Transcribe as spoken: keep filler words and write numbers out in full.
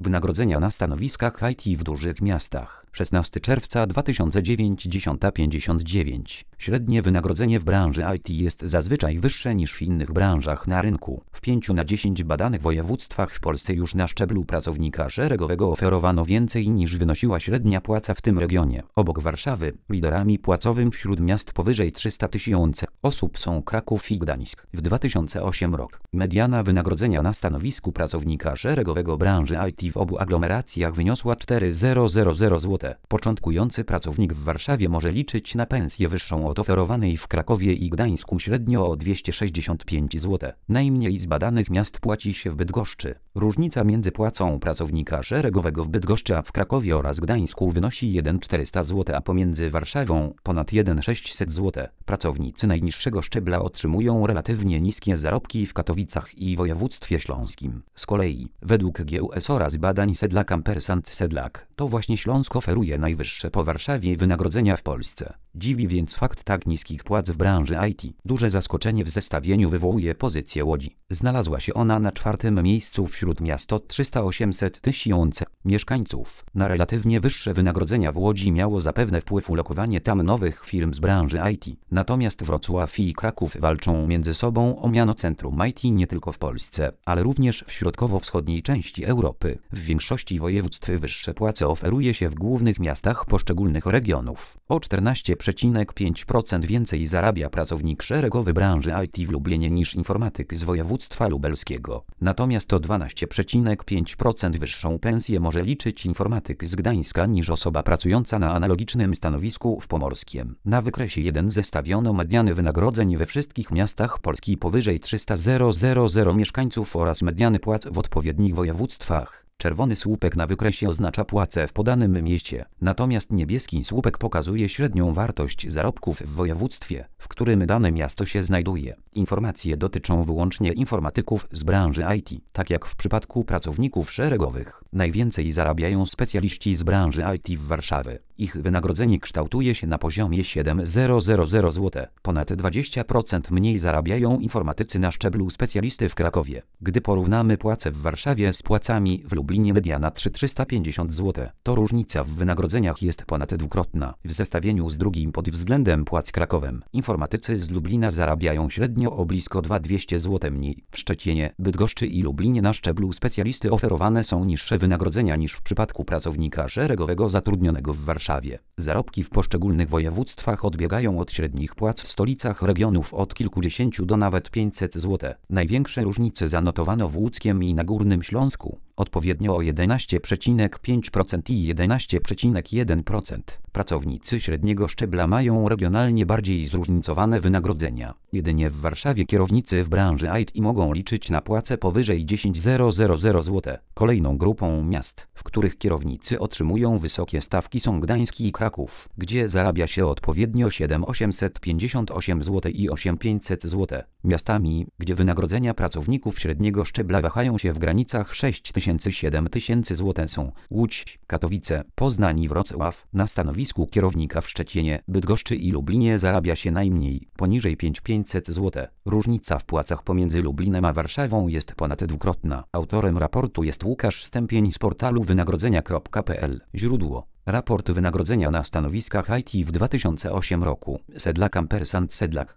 Wynagrodzenia na stanowiskach I T w dużych miastach. szesnastego czerwca dwa tysiące dziewiątego, dziesiąta pięćdziesiąt dziewięć. Średnie wynagrodzenie w branży I T jest zazwyczaj wyższe niż w innych branżach na rynku. W pięciu na dziesięć badanych województwach w Polsce już na szczeblu pracownika szeregowego oferowano więcej niż wynosiła średnia płaca w tym regionie. Obok Warszawy, liderami płacowym wśród miast powyżej trzysta tysięcy osób są Kraków i Gdańsk. W dwa tysiące ósmym rok mediana wynagrodzenia na stanowisku pracownika szeregowego branży I T w obu aglomeracjach wyniosła cztery tysiące złotych. Początkujący pracownik w Warszawie może liczyć na pensję wyższą od oferowanej w Krakowie i Gdańsku średnio o dwieście sześćdziesiąt pięć złotych. Najmniej z badanych miast płaci się w Bydgoszczy. Różnica między płacą pracownika szeregowego w Bydgoszczy a w Krakowie oraz Gdańsku wynosi jeden tysiąc czterysta złotych, a pomiędzy Warszawą ponad jeden tysiąc sześćset złotych. Pracownicy najniższego szczebla otrzymują relatywnie niskie zarobki w Katowicach i województwie śląskim. Z kolei, według G U S oraz badań Sedlak Ampersand Sedlak, to właśnie Śląsk oferuje najwyższe po Warszawie wynagrodzenia w Polsce. Dziwi więc fakt tak niskich płac w branży I T. Duże zaskoczenie w zestawieniu wywołuje pozycja Łodzi. Znalazła się ona na czwartym miejscu wśród miast od trzysta do osiemset tysięcy mieszkańców. Na relatywnie wyższe wynagrodzenia w Łodzi miało zapewne wpływ ulokowanie tam nowych firm z branży I T. Natomiast Wrocław i Kraków walczą między sobą o miano centrum I T nie tylko w Polsce, ale również w środkowo-wschodniej części Europy. W większości województw wyższe płace oferuje się w głównych miastach poszczególnych regionów. O czternaście przecinek pięć procent więcej zarabia pracownik szeregowy branży I T w Lublinie niż informatyk z województwa lubelskiego. Natomiast o dwanaście przecinek pięć procent wyższą pensję może liczyć informatyk z Gdańska niż osoba pracująca na analogicznym stanowisku w Pomorskiem. Na wykresie jeden zestawiono mediany wynagrodzeń we wszystkich miastach Polski powyżej trzysta tysięcy mieszkańców oraz mediany płac w odpowiednich województwach. Czerwony słupek na wykresie oznacza płacę w podanym mieście, natomiast niebieski słupek pokazuje średnią wartość zarobków w województwie, w którym dane miasto się znajduje. Informacje dotyczą wyłącznie informatyków z branży I T. Tak jak w przypadku pracowników szeregowych, najwięcej zarabiają specjaliści z branży I T w Warszawie. Ich wynagrodzenie kształtuje się na poziomie siedem tysięcy złotych. Ponad dwadzieścia procent mniej zarabiają informatycy na szczeblu specjalisty w Krakowie. Gdy porównamy płace w Warszawie z płacami w Lublinie, mediana trzy tysiące trzysta pięćdziesiąt złotych, to różnica w wynagrodzeniach jest ponad dwukrotna. W zestawieniu z drugim pod względem płac Krakowem, informatycy z Lublina zarabiają średnio o blisko dwa tysiące dwieście złotych mniej. W Szczecinie, Bydgoszczy i Lublinie na szczeblu specjalisty oferowane są niższe wynagrodzenia niż w przypadku pracownika szeregowego zatrudnionego w Warszawie. Zarobki w poszczególnych województwach odbiegają od średnich płac w stolicach regionów od kilkudziesięciu do nawet pięćset złotych. Największe różnice zanotowano w Łódzkiem i na Górnym Śląsku, odpowiednio o jedenaście przecinek pięć procent i jedenaście przecinek jeden procent. Pracownicy średniego szczebla mają regionalnie bardziej zróżnicowane wynagrodzenia. Jedynie w Warszawie kierownicy w branży I T mogą liczyć na płacę powyżej dziesięć tysięcy złotych. Kolejną grupą miast, w których kierownicy otrzymują wysokie stawki, są Gdańsk i Kraków, gdzie zarabia się odpowiednio siedem tysięcy osiemset pięćdziesiąt osiem złotych i osiem tysięcy pięćset złotych. Miastami, gdzie wynagrodzenia pracowników średniego szczebla wahają się w granicach sześć tysięcy do siedmiu tysięcy złotych są Łódź, Katowice, Poznań i Wrocław. Na stanowisku kierownika w Szczecinie, Bydgoszczy i Lublinie zarabia się najmniej, poniżej pięć tysięcy pięćset złotych. Różnica w płacach pomiędzy Lublinem a Warszawą jest ponad dwukrotna. Autorem raportu jest Łukasz Stępień z portalu wynagrodzenia kropka p l. Źródło: raport wynagrodzenia na stanowiskach I T w dwa tysiące ósmym roku. Sedlak Ampersand Sedlak.